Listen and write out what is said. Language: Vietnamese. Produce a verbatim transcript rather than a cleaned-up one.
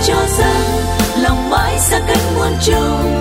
cho rằng lòng mãi xa cách muôn trùng.